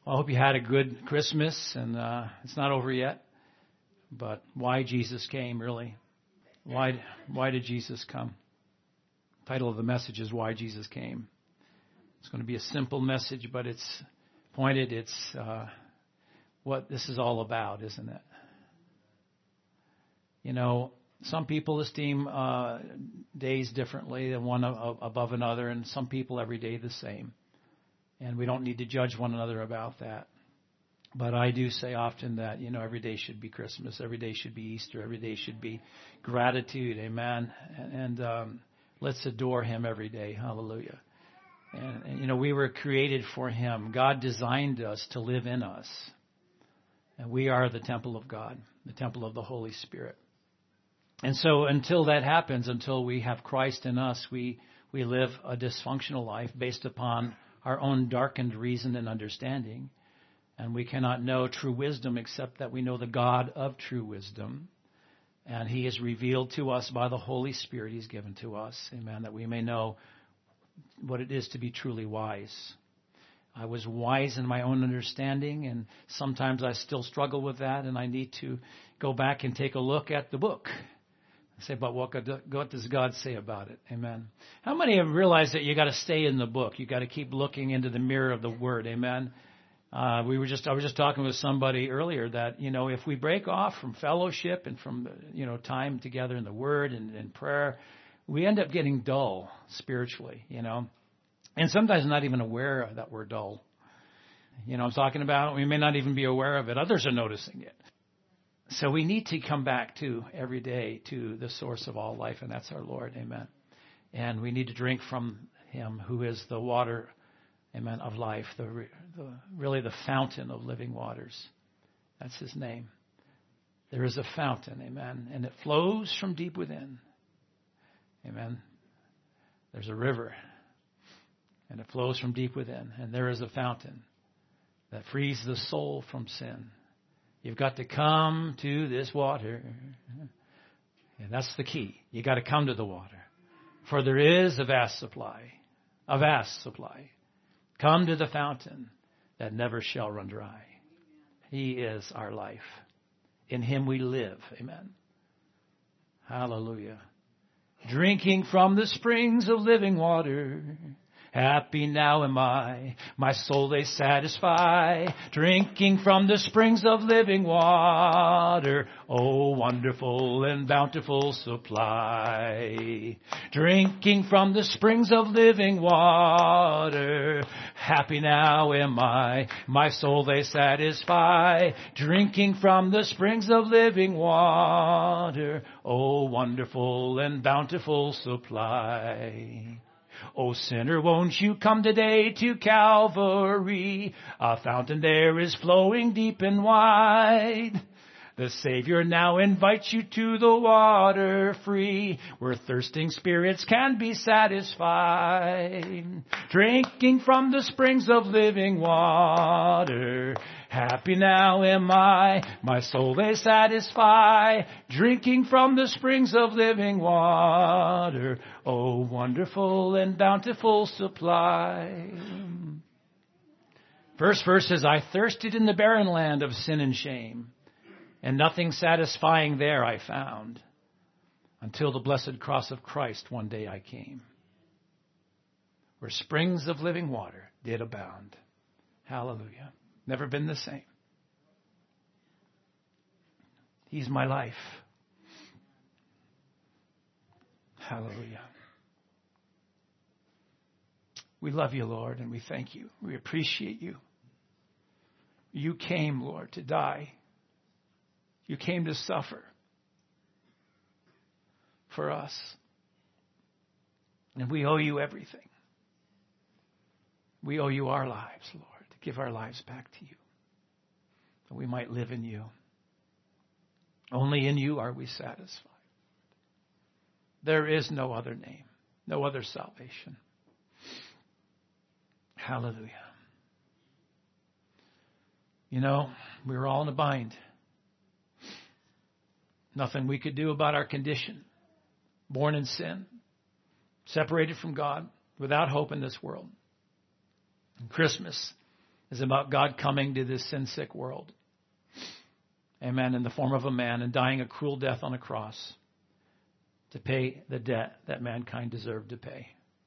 Well, I hope you had a good Christmas, and it's not over yet. But why Jesus came, really? Why did Jesus come? The title of the message is Why Jesus Came. It's going to be a simple message, but it's pointed. It's what this is all about, isn't it? You know, some people esteem days differently, and one above another, and some people every day the same. And we don't need to judge one another about that. But I do say often that, you know, every day should be Christmas. Every day should be Easter. Every day should be gratitude. Amen. And let's adore Him every day. Hallelujah. And, you know, we were created for Him. God designed us to live in us. And we are the temple of God, the temple of the Holy Spirit. And so until that happens, until we have Christ in us, we live a dysfunctional life based upon our own darkened reason and understanding. And we cannot know true wisdom except that we know the God of true wisdom. And He is revealed to us by the Holy Spirit He's given to us. Amen. That we may know what it is to be truly wise. I was wise in my own understanding, and sometimes I still struggle with that, and I need to go back and take a look at the book. Say, but what does God say about it? Amen. How many have realized that you got to stay in the book? You got to keep looking into the mirror of the Word. Amen. I was just talking with somebody earlier that, you know, if we break off from fellowship and from, you know, time together in the Word and prayer, we end up getting dull spiritually, you know, and sometimes not even aware that we're dull. You know, I'm talking about, we may not even be aware of it. Others are noticing it. So we need to come back to every day to the source of all life, and that's our Lord. Amen. And we need to drink from Him who is the water, amen, of life, really the fountain of living waters. That's His name. There is a fountain, amen, and it flows from deep within. Amen. There's a river, and it flows from deep within, and there is a fountain that frees the soul from sin. You've got to come to this water. And that's the key. You got to come to the water. For there is a vast supply. A vast supply. Come to the fountain that never shall run dry. He is our life. In Him we live. Amen. Hallelujah. Drinking from the springs of living water. Happy now am I, my soul they satisfy, drinking from the springs of living water. Oh, wonderful and bountiful supply. Drinking from the springs of living water. Happy now am I, my soul they satisfy, drinking from the springs of living water. Oh, wonderful and bountiful supply. Oh, sinner, won't you come today to Calvary? A fountain there is flowing deep and wide. The Savior now invites you to the water free, where thirsting spirits can be satisfied. Drinking from the springs of living water. Happy now am I, my soul they satisfy, drinking from the springs of living water. Oh, wonderful and bountiful supply. First verse says, I thirsted in the barren land of sin and shame, and nothing satisfying there I found, until the blessed cross of Christ one day I came, where springs of living water did abound. Hallelujah. Never been the same. He's my life. Hallelujah. We love you, Lord, and we thank you. We appreciate you. You came, Lord, to die. You came to suffer for us. And we owe you everything. We owe you our lives, Lord. Give our lives back to you, that we might live in you. Only in you are we satisfied. There is no other name, no other salvation. Hallelujah. You know, we were all in a bind. Nothing we could do about our condition. Born in sin, separated from God, without hope in this world. And Christmas is about God coming to this sin-sick world. Amen. In the form of a man and dying a cruel death on a cross to pay the debt that mankind deserved to pay.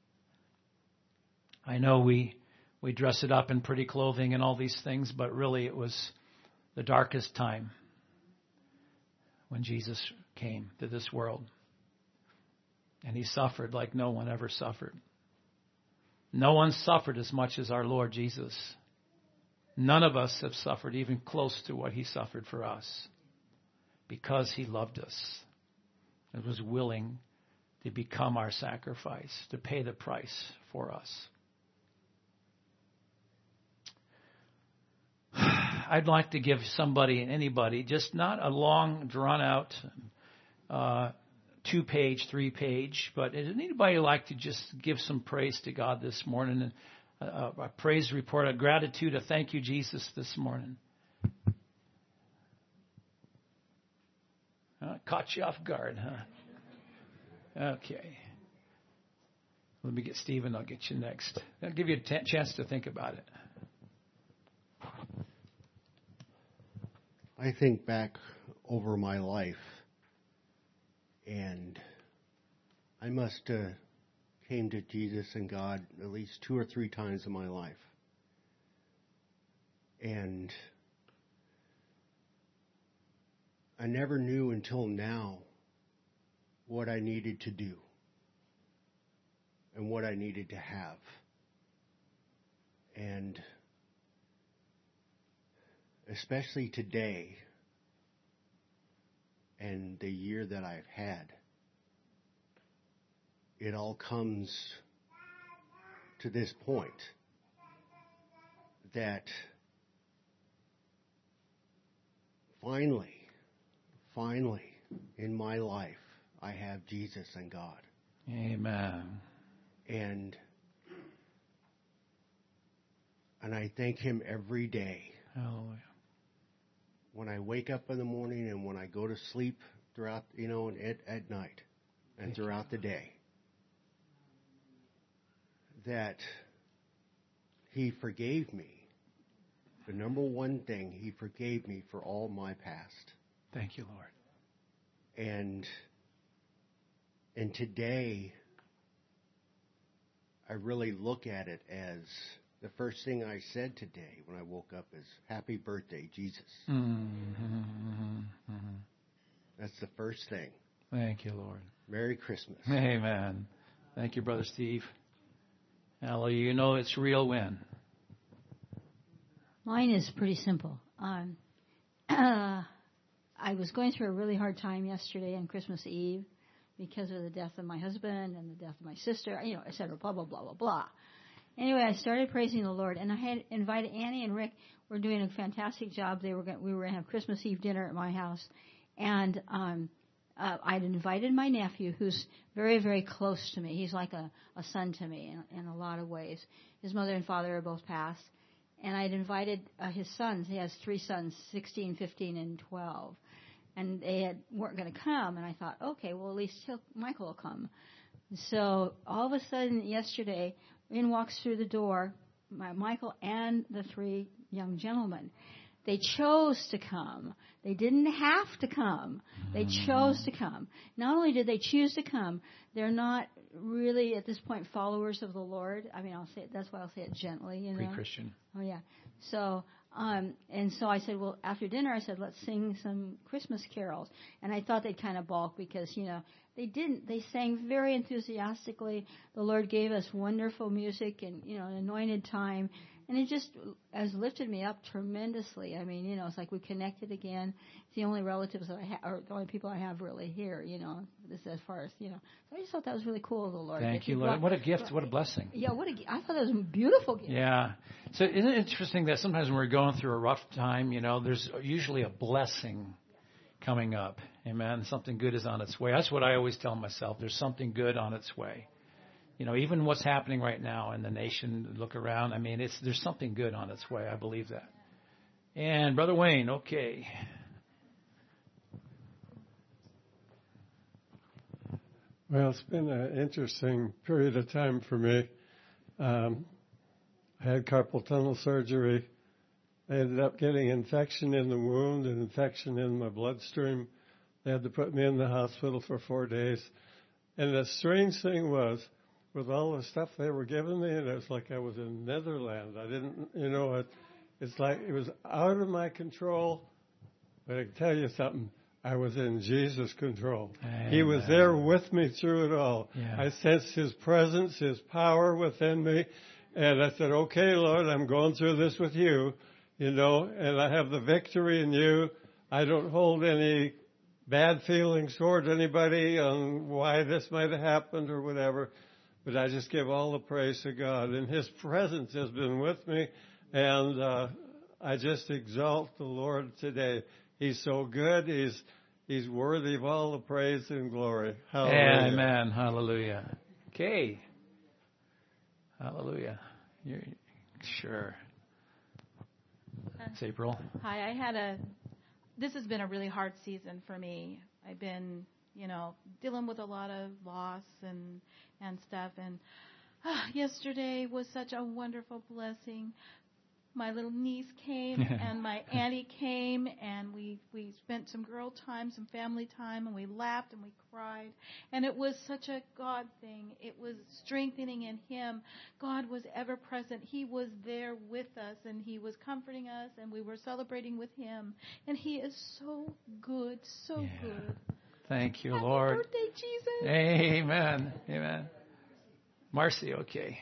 I know we dress it up in pretty clothing and all these things, but really it was the darkest time when Jesus came to this world. And he suffered like no one ever suffered. No one suffered as much as our Lord Jesus. None of us have suffered even close to what he suffered for us, because he loved us and was willing to become our sacrifice, to pay the price for us. I'd like to give anybody, just not a long, drawn-out 2-page, 3-page, but does anybody like to just give some praise to God this morning? A praise report, a gratitude, a thank you, Jesus, this morning. Caught you off guard, huh? Okay. Let me get Stephen. I'll get you next. I'll give you a chance to think about it. I think back over my life, and I must have came to Jesus and God at least 2 or 3 times in my life. And I never knew until now what I needed to do and what I needed to have. And especially today and the year that I've had, it all comes to this point that finally, in my life, I have Jesus and God. Amen. And I thank him every day. Hallelujah. When I wake up in the morning and when I go to sleep throughout, and at night and throughout the day, that he forgave me. The number one thing, he forgave me for all my past. Thank you, Lord. And today, I really look at it as the first thing I said today when I woke up is, "Happy birthday, Jesus." Mm-hmm, mm-hmm. That's the first thing. Thank you, Lord. Merry Christmas. Amen. Thank you, Brother Steve. Hallelujah. You know it's real when? Mine is pretty simple. I was going through a really hard time yesterday on Christmas Eve because of the death of my husband and the death of my sister, et cetera, blah, blah, blah, blah, blah. Anyway, I started praising the Lord, and I had invited Annie and Rick. Were doing a fantastic job. We were going to have Christmas Eve dinner at my house, and I'd invited my nephew, who's very, very close to me. He's like a son to me in a lot of ways. His mother and father are both passed. And I'd invited his sons. He has 3 sons, 16, 15, and 12. And they weren't going to come. And I thought, okay, well, at least Michael will come. So all of a sudden yesterday, in walks through the door Michael and the 3 young gentlemen. They chose to come. They didn't have to come. They chose to come. Not only did they choose to come, they're not really at this point followers of the Lord. I mean, I'll say it, that's why I'll say it gently, Pre-Christian. Oh yeah. So and so I said, well, after dinner I said, let's sing some Christmas carols. And I thought they'd kind of balk because, they didn't. They sang very enthusiastically. The Lord gave us wonderful music and, an anointed time. And it just has lifted me up tremendously. I mean, it's like we connected again. It's the only relatives that I have, or the only people I have really here, this as far as, So I just thought that was really cool of the Lord. Thank you, Lord. What a gift. What a blessing. Yeah, I thought that was a beautiful gift. Yeah. So isn't it interesting that sometimes when we're going through a rough time, there's usually a blessing coming up. Amen. Something good is on its way. That's what I always tell myself. There's something good on its way. Even what's happening right now in the nation, look around. I mean, there's something good on its way. I believe that. And Brother Wayne, okay. Well, it's been an interesting period of time for me. I had carpal tunnel surgery I ended up getting infection in the wound and infection in my bloodstream. They had to put me in the hospital for 4 days. And the strange thing was, with all the stuff they were giving me, and it was like I was in Netherlands. I didn't, it's like it was out of my control. But I can tell you something. I was in Jesus' control. Amen. He was there with me through it all. Yeah. I sensed His presence, His power within me. And I said, okay, Lord, I'm going through this with you, and I have the victory in you. I don't hold any bad feelings toward anybody on why this might have happened or whatever. But I just give all the praise to God. And His presence has been with me. And I just exalt the Lord today. He's so good. He's worthy of all the praise and glory. Hallelujah. Amen. Hallelujah. Okay. Hallelujah. Sure. It's April. Hi, this has been a really hard season for me. I've been, dealing with a lot of loss and stuff. And yesterday was such a wonderful blessing. My little niece came and my auntie came, and we spent some girl time, some family time, and we laughed and we cried. And it was such a God thing. It was strengthening in Him. God was ever present. He was there with us, and He was comforting us, and we were celebrating with Him. And He is so good, so good. Thank you, Happy Lord. birthday, Jesus. Amen. Amen. Marcy, okay.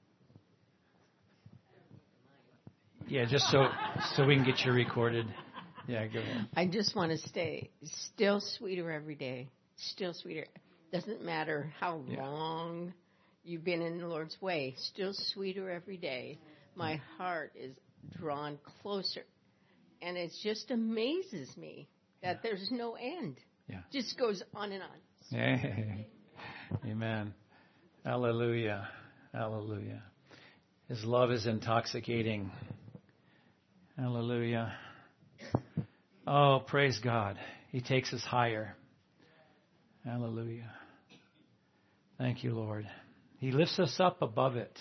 Yeah, just so we can get you recorded. Yeah, go ahead. I just want to stay still sweeter every day. Still sweeter. Doesn't matter how long you've been in the Lord's way. Still sweeter every day. My heart is drawn closer. And it just amazes me that there's no end. Yeah. Just goes on and on. Hey. Amen. Hallelujah. Hallelujah. His love is intoxicating. Hallelujah. Oh, praise God. He takes us higher. Hallelujah. Thank you, Lord. He lifts us up above it.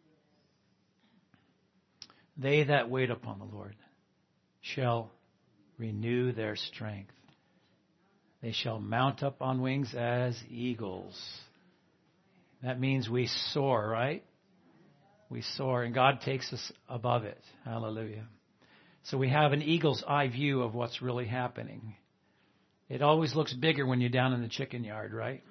They that wait upon the Lord shall renew their strength. They shall mount up on wings as eagles. That means we soar, right? We soar, and God takes us above it. Hallelujah. So we have an eagle's eye view of what's really happening. It always looks bigger when you're down in the chicken yard, right?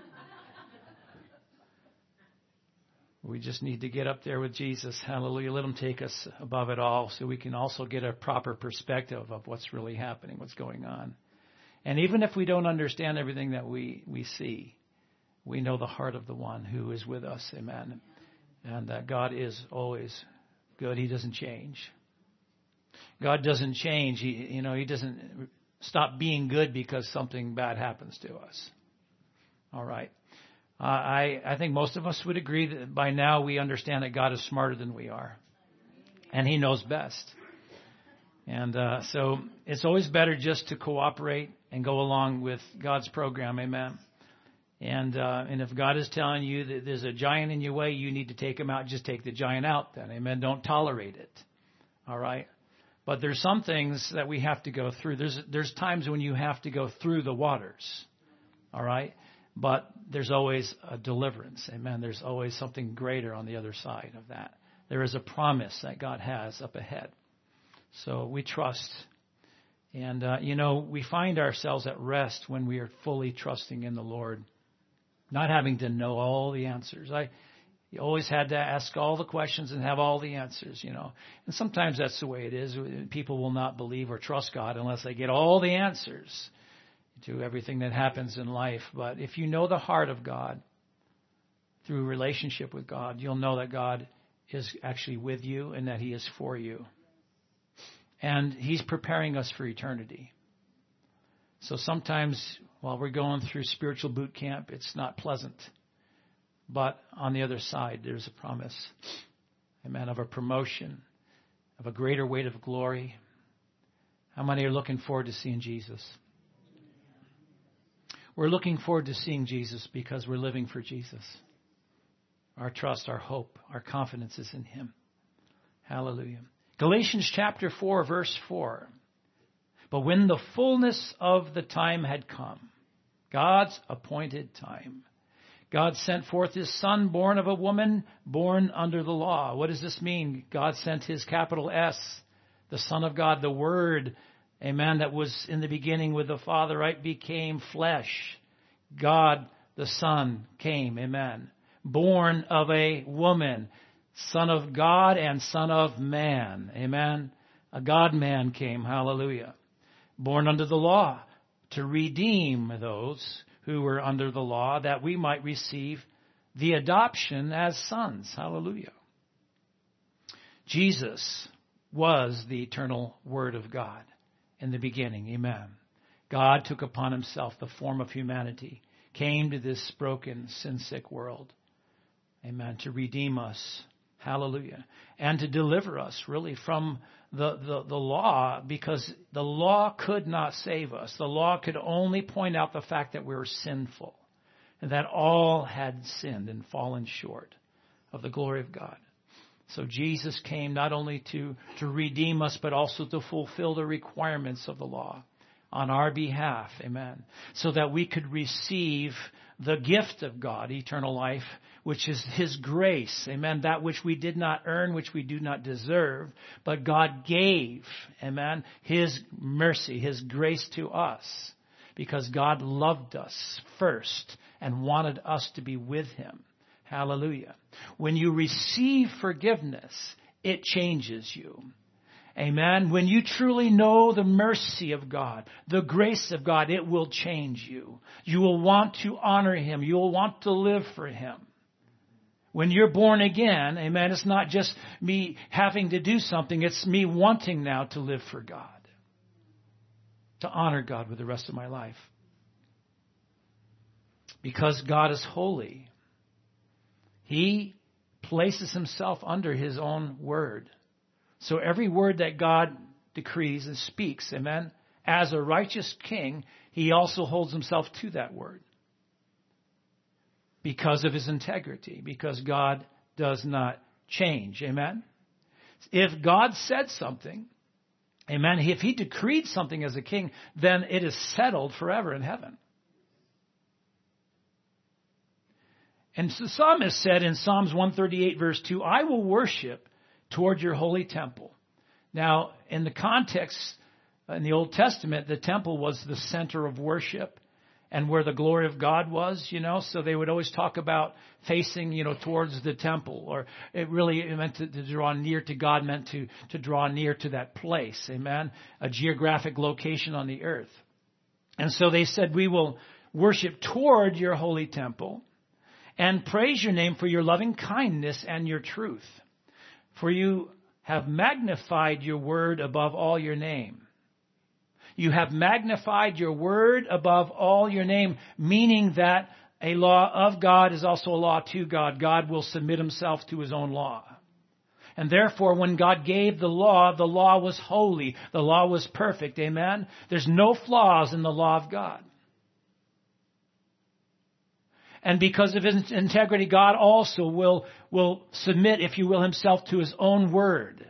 We just need to get up there with Jesus. Hallelujah. Let Him take us above it all so we can also get a proper perspective of what's really happening, what's going on. And even if we don't understand everything that we see, we know the heart of the one who is with us. Amen. And that God is always good. He doesn't change. God doesn't change. He doesn't stop being good because something bad happens to us. All right. I think most of us would agree that by now we understand that God is smarter than we are. And He knows best. And so it's always better just to cooperate and go along with God's program. Amen. And if God is telling you that there's a giant in your way, you need to take him out. Just take the giant out then. Amen. Don't tolerate it. All right. But there's some things that we have to go through. There's times when you have to go through the waters. All right. But there's always a deliverance. Amen. There's always something greater on the other side of that. There is a promise that God has up ahead. So we trust. And, we find ourselves at rest when we are fully trusting in the Lord, not having to know all the answers. You always had to ask all the questions and have all the answers, And sometimes that's the way it is. People will not believe or trust God unless they get all the answers to everything that happens in life. But if you know the heart of God through relationship with God, you'll know that God is actually with you and that He is for you. And He's preparing us for eternity. So sometimes while we're going through spiritual boot camp, it's not pleasant. But on the other side, there's a promise, amen, of a promotion, of a greater weight of glory. How many are looking forward to seeing Jesus? We're looking forward to seeing Jesus because we're living for Jesus. Our trust, our hope, our confidence is in Him. Hallelujah. Galatians chapter 4, verse 4. But when the fullness of the time had come, God's appointed time, God sent forth his Son, born of a woman, born under the law. What does this mean? God sent his capital S, the Son of God, the Word, amen, that was in the beginning with the Father, right, became flesh. God, the Son, came, amen. Born of a woman, Son of God and Son of man, amen. A God-man came, hallelujah. Born under the law to redeem those who were under the law, that we might receive the adoption as sons. Hallelujah. Jesus was the eternal Word of God in the beginning. Amen. God took upon himself the form of humanity, came to this broken, sin-sick world. Amen. To redeem us. Hallelujah. And to deliver us really from the law, because the law could not save us. The law could only point out the fact that we were sinful and that all had sinned and fallen short of the glory of God. So Jesus came not only to redeem us, but also to fulfill the requirements of the law on our behalf. Amen. So that we could receive the gift of God, eternal life, which is his grace. Amen. That which we did not earn, which we do not deserve, but God gave, amen, his mercy, his grace to us, because God loved us first and wanted us to be with him. Hallelujah. When you receive forgiveness, it changes you. Amen. When you truly know the mercy of God, the grace of God, it will change you. You will want to honor him. You will want to live for him. When you're born again, amen, it's not just me having to do something. It's me wanting now to live for God, to honor God with the rest of my life. Because God is holy, he places himself under his own word. So every word that God decrees and speaks, amen, as a righteous king, he also holds himself to that word because of his integrity, because God does not change, amen. If God said something, amen, if he decreed something as a king, then it is settled forever in heaven. And the psalmist said in Psalms 138 verse 2, I will worship toward your holy temple. Now, in the context, in the Old Testament, the temple was the center of worship and where the glory of God was, so they would always talk about facing, towards the temple, or it really meant to draw near to God, meant to draw near to that place, amen, a geographic location on the earth. And so they said, we will worship toward your holy temple and praise your name for your loving kindness and your truth. For you have magnified your word above all your name. You have magnified your word above all your name, meaning that a law of God is also a law to God. God will submit himself to his own law. And therefore, when God gave the law was holy. The law was perfect. Amen? There's no flaws in the law of God. And because of his integrity, God also will submit, if you will, himself to his own word.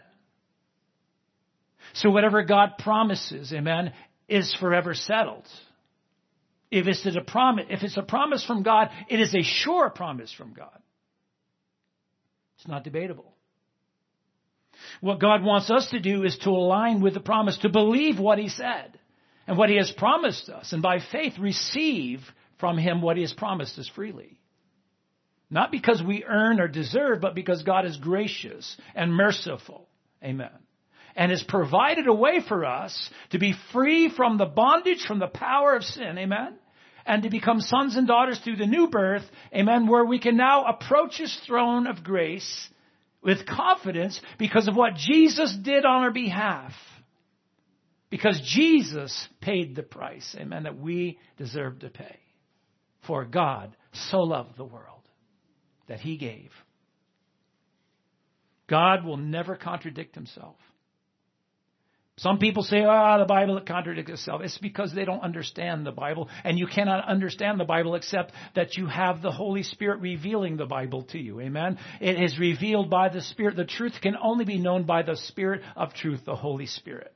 So whatever God promises, amen, is forever settled. If it's a promise from God, it is a sure promise from God. It's not debatable. What God wants us to do is to align with the promise, to believe what he said and what he has promised us, and by faith receive from him what he has promised us freely. Not because we earn or deserve, but because God is gracious and merciful. Amen. And has provided a way for us to be free from the bondage, from the power of sin. Amen. And to become sons and daughters through the new birth. Amen. Where we can now approach his throne of grace with confidence because of what Jesus did on our behalf. Because Jesus paid the price. Amen. That we deserve to pay. For God so loved the world that he gave. God will never contradict himself. Some people say, the Bible contradicts itself. It's because they don't understand the Bible, and you cannot understand the Bible except that you have the Holy Spirit revealing the Bible to you. Amen? It is revealed by the Spirit. The truth can only be known by the Spirit of truth, the Holy Spirit.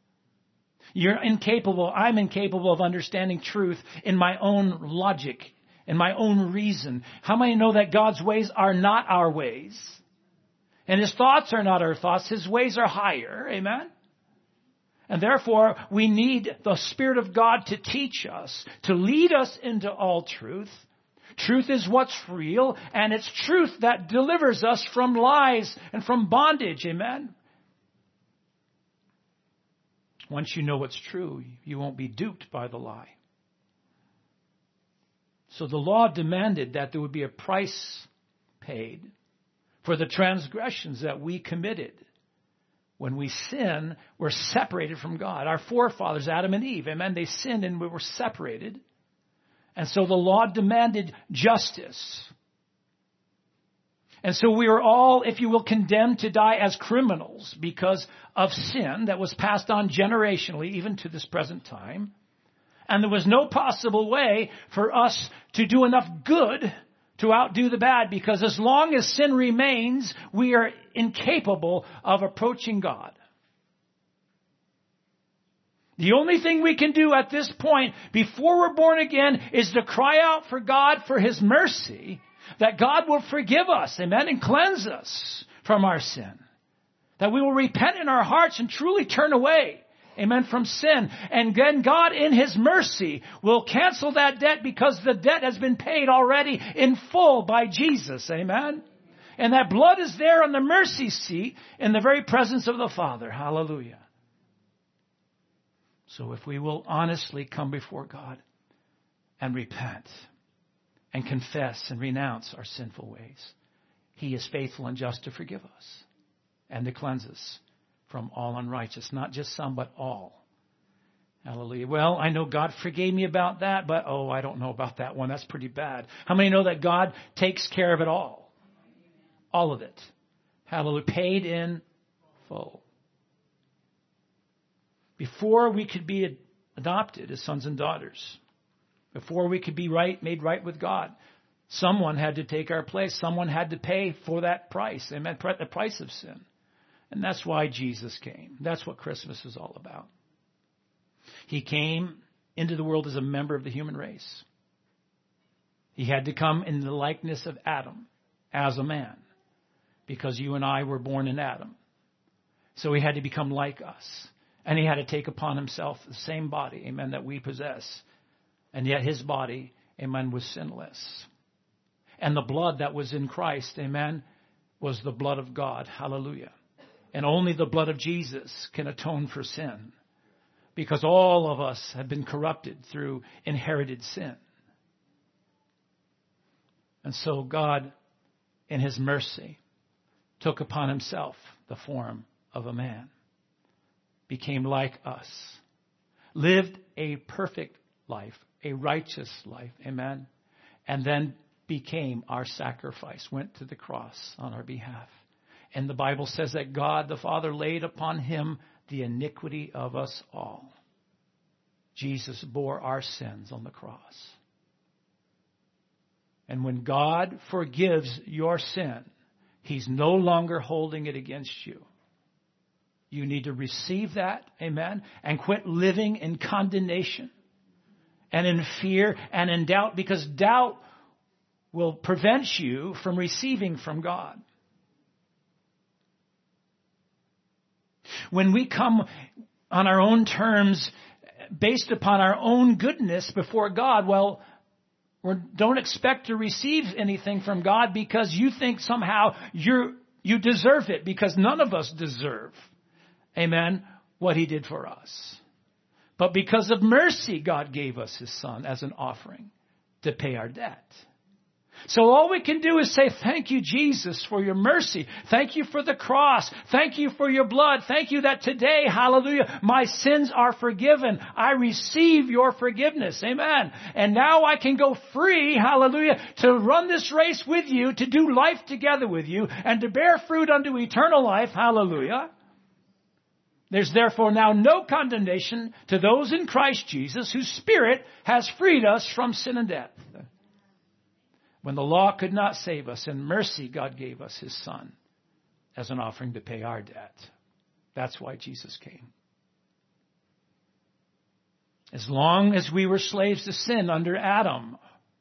I'm incapable of understanding truth in my own logic, in my own reason. How many know that God's ways are not our ways? And His thoughts are not our thoughts. His ways are higher. Amen? And therefore, we need the Spirit of God to teach us, to lead us into all truth. Truth is what's real, and it's truth that delivers us from lies and from bondage. Amen? Once you know what's true, you won't be duped by the lie. So the law demanded that there would be a price paid for the transgressions that we committed. When we sin, we're separated from God. Our forefathers, Adam and Eve, amen, they sinned and we were separated. And so the law demanded justice. And so we are all, if you will, condemned to die as criminals because of sin that was passed on generationally, even to this present time. And there was no possible way for us to do enough good to outdo the bad, because as long as sin remains, we are incapable of approaching God. The only thing we can do at this point, before we're born again, is to cry out for God for His mercy, that God will forgive us, amen, and cleanse us from our sin. That we will repent in our hearts and truly turn away, amen, from sin. And then God, in His mercy, will cancel that debt, because the debt has been paid already in full by Jesus, amen. And that blood is there on the mercy seat in the very presence of the Father. Hallelujah. So if we will honestly come before God and repent and confess and renounce our sinful ways, He is faithful and just to forgive us and to cleanse us from all unrighteousness, not just some, but all. Hallelujah. Well, I know God forgave me about that, but I don't know about that one. That's pretty bad. How many know that God takes care of it all? All of it. Hallelujah. Paid in full. Before we could be adopted as sons and daughters, before we could be made right with God, someone had to take our place. Someone had to pay for that price. Amen. The price of sin. And that's why Jesus came. That's what Christmas is all about. He came into the world as a member of the human race. He had to come in the likeness of Adam as a man, because you and I were born in Adam. So He had to become like us. And He had to take upon Himself the same body, amen, that we possess. And yet His body, amen, was sinless. And the blood that was in Christ, amen, was the blood of God. Hallelujah. And only the blood of Jesus can atone for sin, because all of us have been corrupted through inherited sin. And so God, in His mercy, took upon Himself the form of a man, became like us, lived a perfect life, a righteous life, amen, and then became our sacrifice, went to the cross on our behalf. And the Bible says that God the Father laid upon Him the iniquity of us all. Jesus bore our sins on the cross. And when God forgives your sin, He's no longer holding it against you. You need to receive that, amen, and quit living in condemnation and in fear and in doubt, because doubt will prevent you from receiving from God. When we come on our own terms, based upon our own goodness before God, well, we don't expect to receive anything from God, because you think somehow you deserve it, because none of us deserve, amen, what He did for us. But because of mercy, God gave us His Son as an offering to pay our debt. So all we can do is say, thank you, Jesus, for your mercy. Thank you for the cross. Thank you for your blood. Thank you that today, hallelujah, my sins are forgiven. I receive your forgiveness. Amen. And now I can go free, hallelujah, to run this race with you, to do life together with you, and to bear fruit unto eternal life. Hallelujah. There's therefore now no condemnation to those in Christ Jesus, whose Spirit has freed us from sin and death. When the law could not save us, in mercy God gave us His Son as an offering to pay our debt. That's why Jesus came. As long as we were slaves to sin under Adam,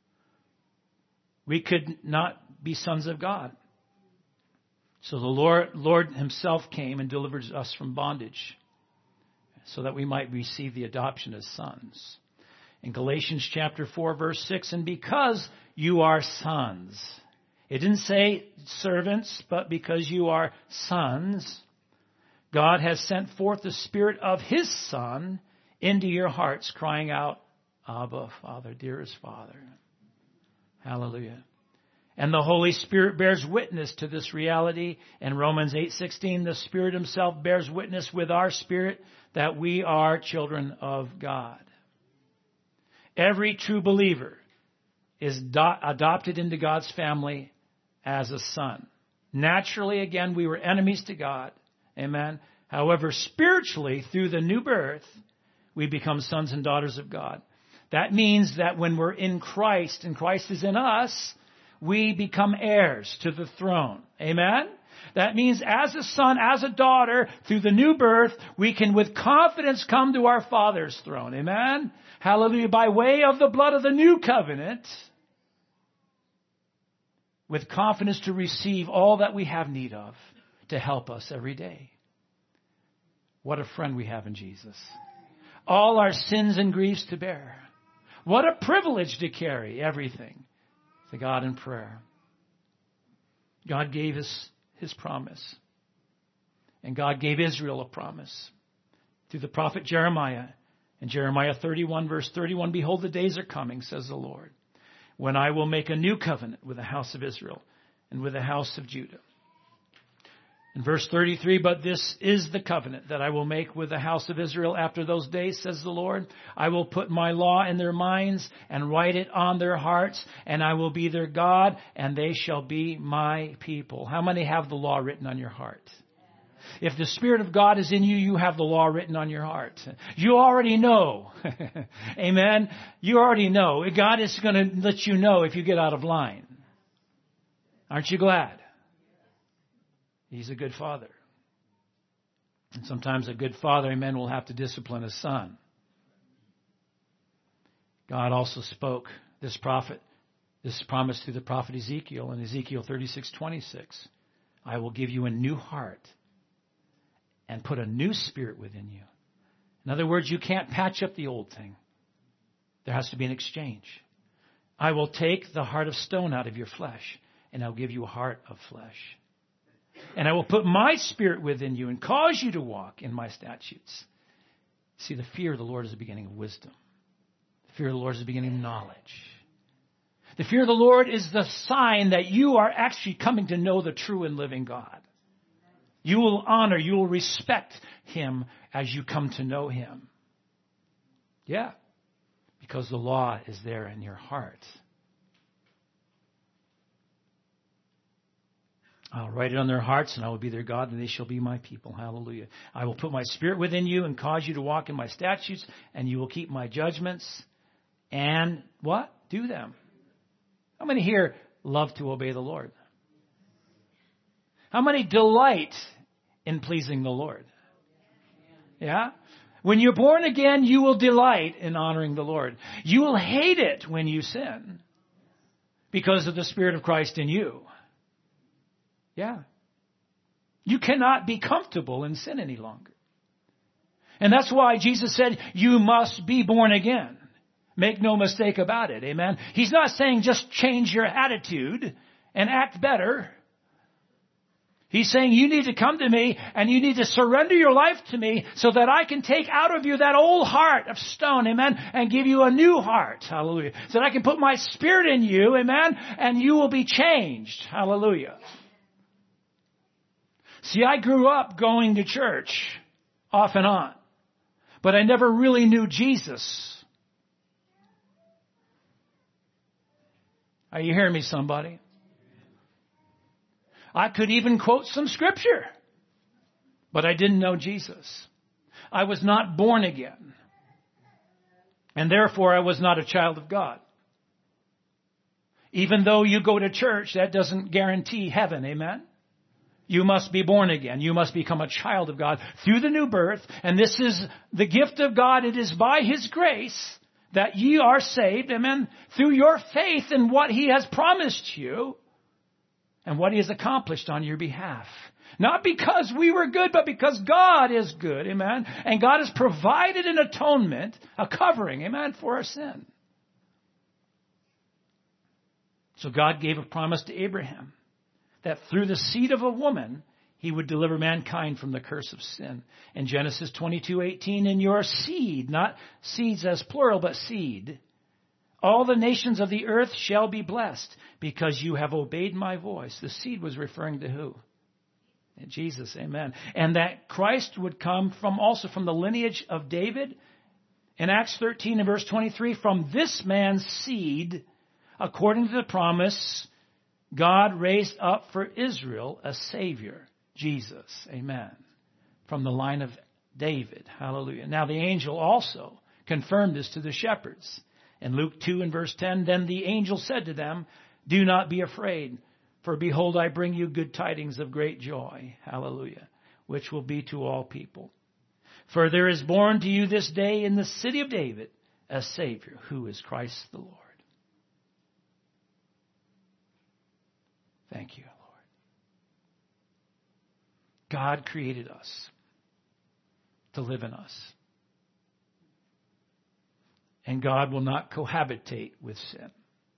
we could not be sons of God. So the Lord Himself came and delivered us from bondage so that we might receive the adoption as sons. In Galatians chapter 4, verse 6, and because you are sons. It didn't say servants, but because you are sons, God has sent forth the Spirit of His Son into your hearts, crying out, Abba, Father, dearest Father. Hallelujah. And the Holy Spirit bears witness to this reality. In Romans 8:16, the Spirit Himself bears witness with our spirit that we are children of God. Every true believer is adopted into God's family as a son. Naturally, again, we were enemies to God. Amen. However, spiritually, through the new birth, we become sons and daughters of God. That means that when we're in Christ and Christ is in us, we become heirs to the throne. Amen? That means as a son, as a daughter, through the new birth, we can with confidence come to our Father's throne. Amen? Hallelujah. By way of the blood of the new covenant, with confidence to receive all that we have need of to help us every day. What a friend we have in Jesus. All our sins and griefs to bear. What a privilege to carry everything to God in prayer. God gave us His promise. And God gave Israel a promise through the prophet Jeremiah. In Jeremiah 31, verse 31, behold, the days are coming, says the Lord, when I will make a new covenant with the house of Israel and with the house of Judah. In verse 33, but this is the covenant that I will make with the house of Israel after those days, says the Lord. I will put my law in their minds and write it on their hearts, and I will be their God, and they shall be my people. How many have the law written on your heart? If the Spirit of God is in you, you have the law written on your heart. You already know. Amen. You already know. God is going to let you know if you get out of line. Aren't you glad? He's a good father. And sometimes a good father, amen, will have to discipline his son. God also spoke this promise through the prophet Ezekiel in Ezekiel 36:26. I will give you a new heart and put a new spirit within you. In other words, you can't patch up the old thing. There has to be an exchange. I will take the heart of stone out of your flesh, and I'll give you a heart of flesh. And I will put my spirit within you and cause you to walk in my statutes. See, the fear of the Lord is the beginning of wisdom. The fear of the Lord is the beginning of knowledge. The fear of the Lord is the sign that you are actually coming to know the true and living God. You will honor, you will respect Him as you come to know Him. Yeah, because the law is there in your heart. I'll write it on their hearts, and I will be their God, and they shall be my people. Hallelujah. I will put my spirit within you and cause you to walk in my statutes, and you will keep my judgments and what? Do them. How many here love to obey the Lord? How many delight in pleasing the Lord? Yeah? When you're born again, you will delight in honoring the Lord. You will hate it when you sin because of the Spirit of Christ in you. Yeah. You cannot be comfortable in sin any longer. And that's why Jesus said, you must be born again. Make no mistake about it. Amen. He's not saying just change your attitude and act better. He's saying you need to come to me and you need to surrender your life to me so that I can take out of you that old heart of stone, amen, and give you a new heart, hallelujah. So that I can put my spirit in you, amen, and you will be changed, hallelujah. See, I grew up going to church off and on, but I never really knew Jesus. Are you hearing me, somebody? I could even quote some scripture, but I didn't know Jesus. I was not born again. And therefore, I was not a child of God. Even though you go to church, that doesn't guarantee heaven. Amen? You must be born again. You must become a child of God through the new birth. And this is the gift of God. It is by His grace that ye are saved. Amen? Through your faith in what He has promised you and what He has accomplished on your behalf. Not because we were good, but because God is good. Amen? And God has provided an atonement, a covering, amen, for our sin. So God gave a promise to Abraham that through the seed of a woman, He would deliver mankind from the curse of sin. In Genesis 22:18, in your seed, not seeds as plural, but seed, all the nations of the earth shall be blessed because you have obeyed my voice. The seed was referring to who? Jesus, amen. And that Christ would come also from the lineage of David. In Acts 13 and verse 23, from this man's seed, according to the promise, God raised up for Israel a Savior, Jesus, amen, from the line of David. Hallelujah. Now the angel also confirmed this to the shepherds. In Luke 2 and verse 10, then the angel said to them, do not be afraid. For behold, I bring you good tidings of great joy, hallelujah, which will be to all people. For there is born to you this day in the city of David a Savior, who is Christ the Lord. Thank you, Lord. God created us to live in us. And God will not cohabitate with sin.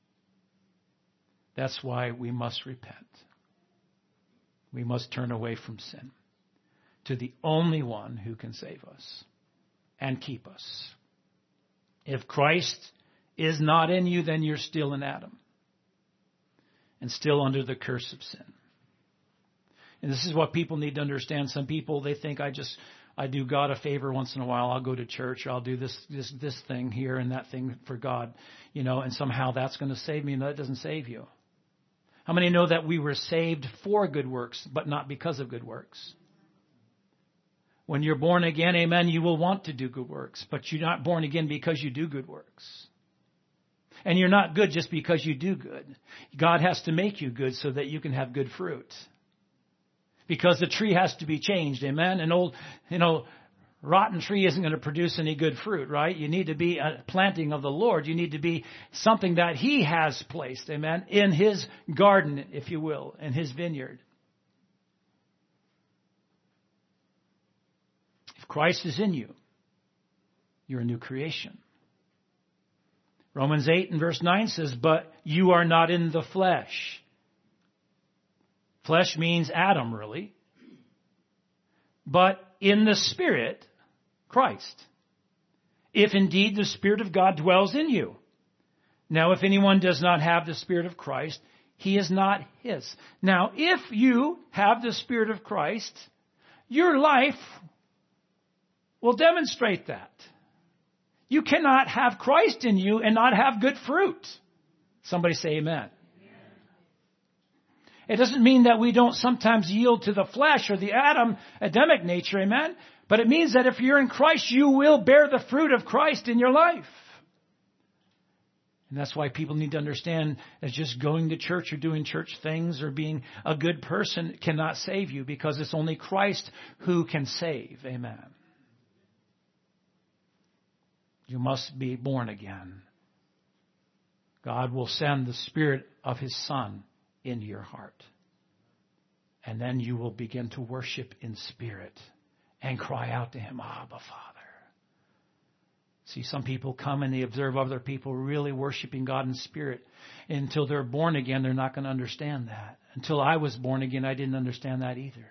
That's why we must repent. We must turn away from sin to the only one who can save us and keep us. If Christ is not in you, then you're still in Adam and still under the curse of sin. And this is what people need to understand. Some people, they think I do God a favor once in a while. I'll go to church. I'll do this thing here and that thing for God, and somehow that's going to save me. No, that doesn't save you. How many know that we were saved for good works, but not because of good works? When you're born again, amen, you will want to do good works, but you're not born again because you do good works. And you're not good just because you do good. God has to make you good so that you can have good fruit. Because the tree has to be changed, amen? An old, rotten tree isn't going to produce any good fruit, right? You need to be a planting of the Lord. You need to be something that He has placed, amen, in His garden, if you will, in His vineyard. If Christ is in you, you're a new creation. Romans 8 and verse 9 says, but you are not in the flesh. Flesh means Adam, really. But in the Spirit, Christ. If indeed the Spirit of God dwells in you. Now, if anyone does not have the Spirit of Christ, he is not His. Now, if you have the Spirit of Christ, your life will demonstrate that. You cannot have Christ in you and not have good fruit. Somebody say amen. It doesn't mean that we don't sometimes yield to the flesh or the Adamic nature, amen? But it means that if you're in Christ, you will bear the fruit of Christ in your life. And that's why people need to understand that just going to church or doing church things or being a good person cannot save you, because it's only Christ who can save, amen? You must be born again. God will send the Spirit of His Son into your heart. And then you will begin to worship in spirit and cry out to Him, Abba, Father. See, some people come and they observe other people really worshiping God in spirit. Until they're born again, they're not going to understand that. Until I was born again, I didn't understand that either.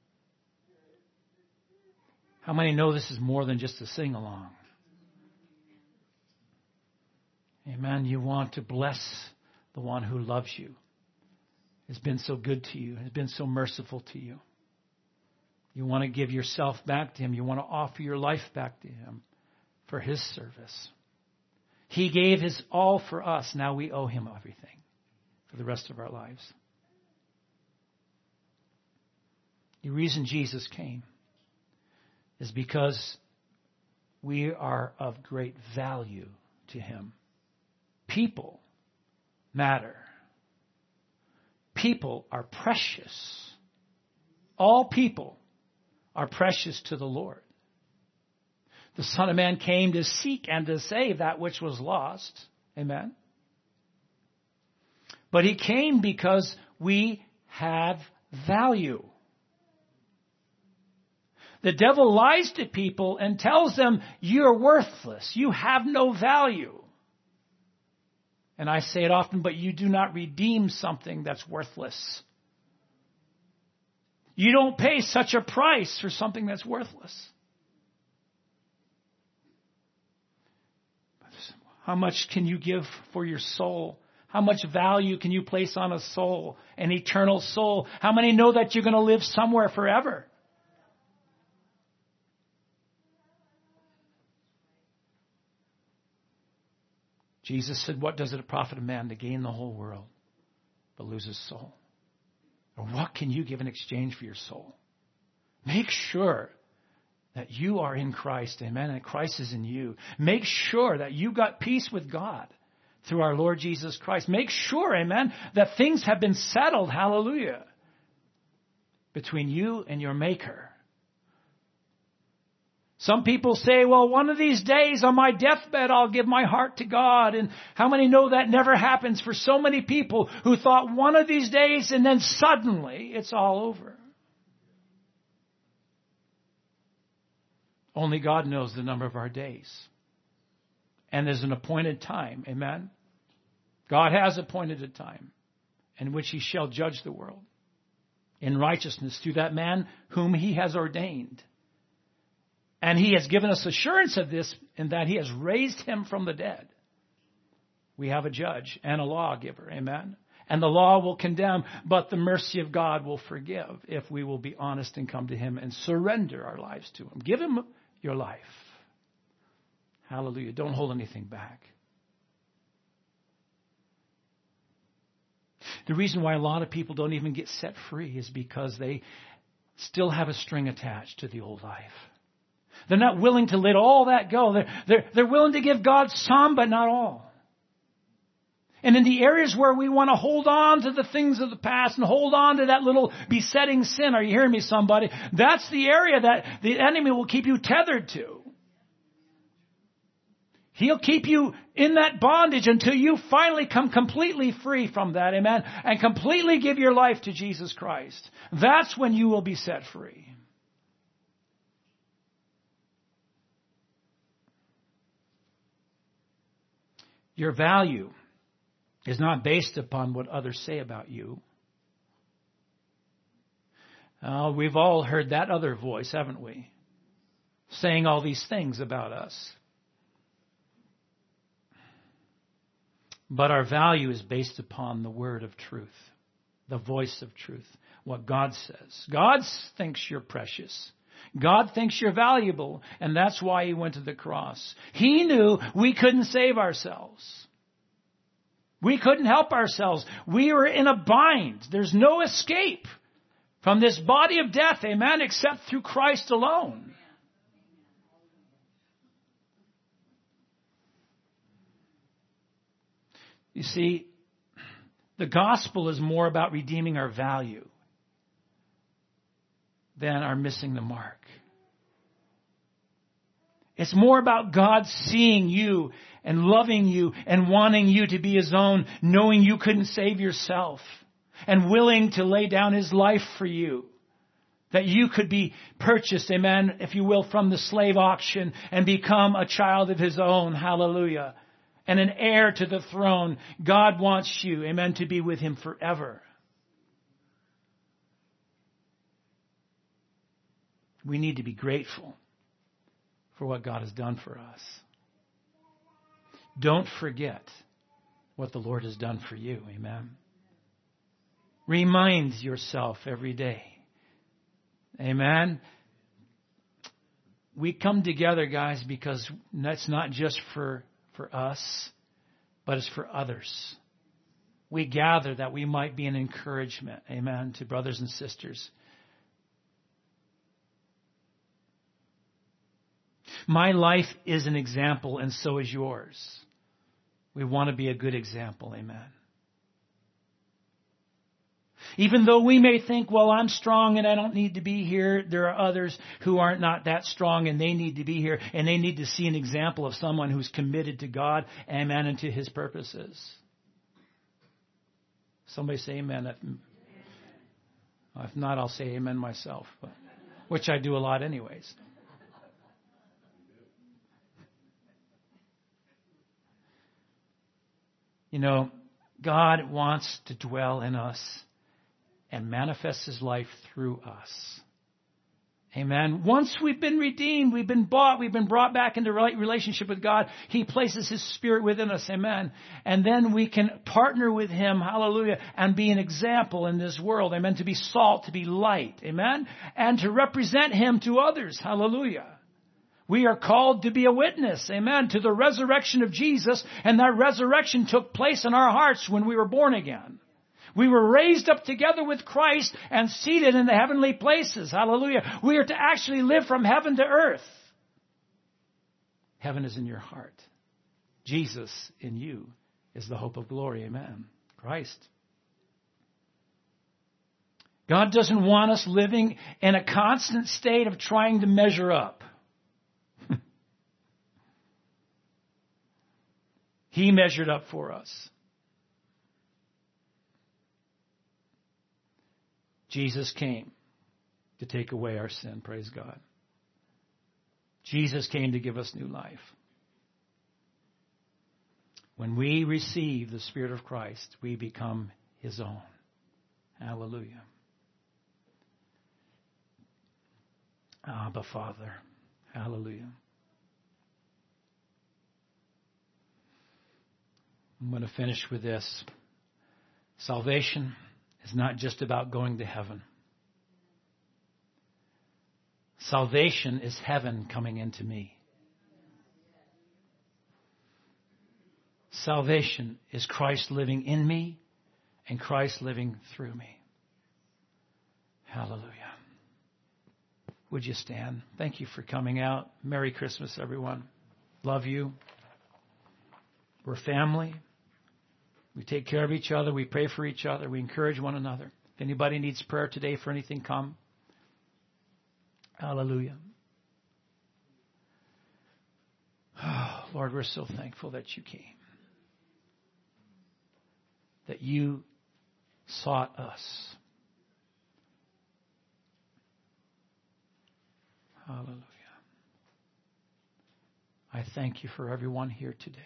How many know this is more than just a sing-along? Amen. You want to bless the one who loves you, has been so good to you, has been so merciful to you. You want to give yourself back to Him. You want to offer your life back to Him for His service. He gave His all for us. Now we owe Him everything for the rest of our lives. The reason Jesus came is because we are of great value to Him. People matter. People are precious. All people are precious to the Lord. The Son of Man came to seek and to save that which was lost. Amen. But He came because we have value. The devil lies to people and tells them, you're worthless. You have no value. And I say it often, but you do not redeem something that's worthless. You don't pay such a price for something that's worthless. How much can you give for your soul? How much value can you place on a soul, an eternal soul? How many know that you're going to live somewhere forever? Jesus said, what does it profit a man to gain the whole world but lose his soul? Or what can you give in exchange for your soul? Make sure that you are in Christ, amen, and Christ is in you. Make sure that you got peace with God through our Lord Jesus Christ. Make sure, amen, that things have been settled, hallelujah, between you and your Maker. Some people say, well, one of these days on my deathbed, I'll give my heart to God. And how many know that never happens for so many people who thought one of these days and then suddenly it's all over? Only God knows the number of our days. And there's an appointed time, amen? God has appointed a time in which He shall judge the world in righteousness through that man whom He has ordained. And He has given us assurance of this in that He has raised Him from the dead. We have a judge and a lawgiver, amen? And the law will condemn, but the mercy of God will forgive if we will be honest and come to Him and surrender our lives to Him. Give Him your life. Hallelujah. Don't hold anything back. The reason why a lot of people don't even get set free is because they still have a string attached to the old life. They're not willing to let all that go. They're willing to give God some, but not all. And in the areas where we want to hold on to the things of the past and hold on to that little besetting sin, are you hearing me, somebody? That's the area that the enemy will keep you tethered to. He'll keep you in that bondage until you finally come completely free from that, amen, and completely give your life to Jesus Christ. That's when you will be set free. Your value is not based upon what others say about you. We've all heard that other voice, haven't we? Saying all these things about us. But our value is based upon the word of truth, the voice of truth, what God says. God thinks you're precious. God thinks you're valuable, and that's why He went to the cross. He knew we couldn't save ourselves. We couldn't help ourselves. We were in a bind. There's no escape from this body of death, amen, except through Christ alone. You see, the gospel is more about redeeming our value than our missing the mark. It's more about God seeing you and loving you and wanting you to be His own, knowing you couldn't save yourself and willing to lay down His life for you. That you could be purchased, amen, if you will, from the slave auction and become a child of His own. Hallelujah. And an heir to the throne. God wants you, amen, to be with Him forever. We need to be grateful for what God has done for us. Don't forget what the Lord has done for you. Amen. Remind yourself every day. Amen. We come together, guys, because that's not just for us, but it's for others. We gather that we might be an encouragement, amen, to brothers and sisters. My life is an example, and so is yours. We want to be a good example. Amen. Even though we may think, well, I'm strong and I don't need to be here, there are others who aren't not that strong and they need to be here, and they need to see an example of someone who's committed to God, amen, and to His purposes. Somebody say amen. If not, I'll say amen myself, which I do a lot anyways. You know, God wants to dwell in us and manifest His life through us. Amen. Once we've been redeemed, we've been bought, we've been brought back into right relationship with God, He places His Spirit within us. Amen. And then we can partner with Him, hallelujah, and be an example in this world. Amen. To be salt, to be light. Amen. And to represent Him to others. Hallelujah. We are called to be a witness, amen, to the resurrection of Jesus, and that resurrection took place in our hearts when we were born again. We were raised up together with Christ and seated in the heavenly places. Hallelujah. We are to actually live from heaven to earth. Heaven is in your heart. Jesus in you is the hope of glory. Amen. Christ. God doesn't want us living in a constant state of trying to measure up. He measured up for us. Jesus came to take away our sin. Praise God. Jesus came to give us new life. When we receive the Spirit of Christ, we become His own. Hallelujah. Abba, Father. Hallelujah. I'm going to finish with this. Salvation is not just about going to heaven. Salvation is heaven coming into me. Salvation is Christ living in me and Christ living through me. Hallelujah. Would you stand? Thank you for coming out. Merry Christmas, everyone. Love you. We're family. We take care of each other. We pray for each other. We encourage one another. If anybody needs prayer today for anything, come. Hallelujah. Oh, Lord, we're so thankful that you came. That you sought us. Hallelujah. I thank you for everyone here today.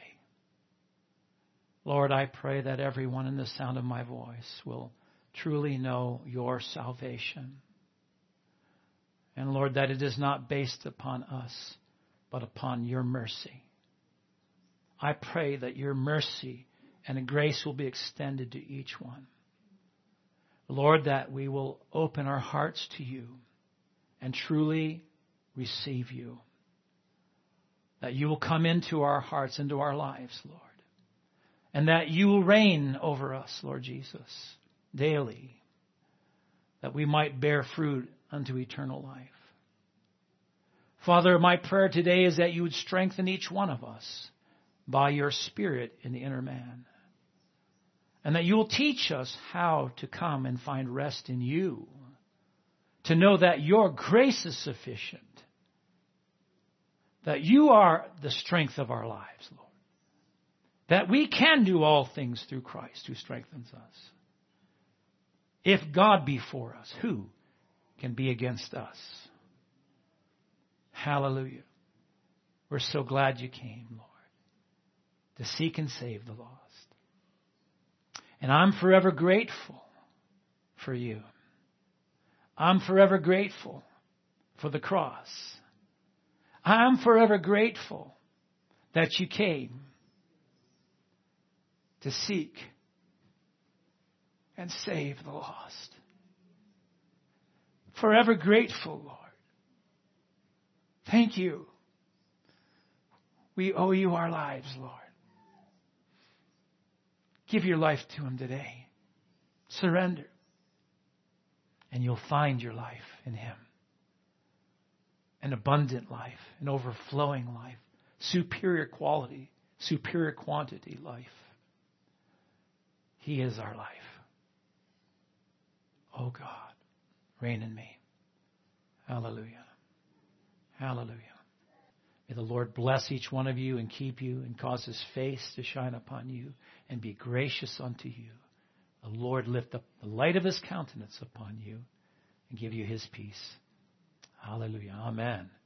Lord, I pray that everyone in the sound of my voice will truly know your salvation. And Lord, that it is not based upon us, but upon your mercy. I pray that your mercy and grace will be extended to each one. Lord, that we will open our hearts to you and truly receive you. That you will come into our hearts, into our lives, Lord. And that you will reign over us, Lord Jesus, daily. That we might bear fruit unto eternal life. Father, my prayer today is that you would strengthen each one of us by your Spirit in the inner man. And that you will teach us how to come and find rest in you. To know that your grace is sufficient. That you are the strength of our lives, Lord. That we can do all things through Christ who strengthens us. If God be for us, who can be against us? Hallelujah. We're so glad you came, Lord, to seek and save the lost. And I'm forever grateful for you. I'm forever grateful for the cross. I'm forever grateful that you came to seek and save the lost. Forever grateful, Lord. Thank you. We owe you our lives, Lord. Give your life to Him today. Surrender. And you'll find your life in Him. an abundant life, an overflowing life, superior quality, superior quantity life. He is our life. Oh God, reign in me. Hallelujah. Hallelujah. May the Lord bless each one of you and keep you and cause his face to shine upon you and be gracious unto you. The Lord lift up the light of his countenance upon you and give you his peace. Hallelujah. Amen.